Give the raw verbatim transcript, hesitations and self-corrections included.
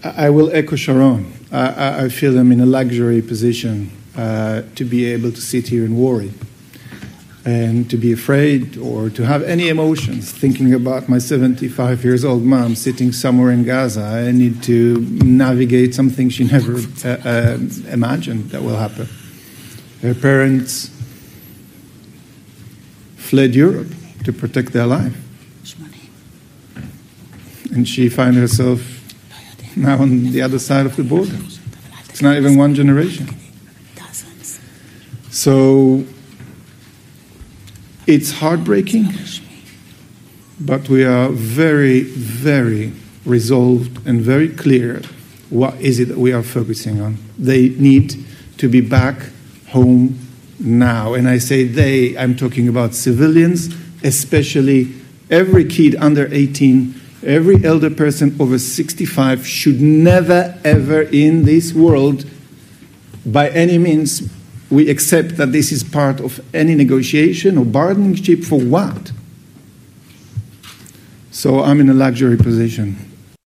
I will echo Sharon. I, I feel I'm in a luxury position uh, to be able to sit here and worry and to be afraid or to have any emotions thinking about my seventy-five years old mom sitting somewhere in Gaza. I need to navigate something she never uh, uh, imagined that will happen. Her parents fled Europe to protect their life. And she finds herself now on the other side of the border. It's not even one generation. So it's heartbreaking, but we are very, very resolved and very clear what is it that we are focusing on. They need to be back home now. And I say they, I'm talking about civilians, especially every kid under eighteen, every elder person over sixty-five should never, ever in this world, by any means, we accept that this is part of any negotiation or bargaining chip for what? So I'm in a luxury position.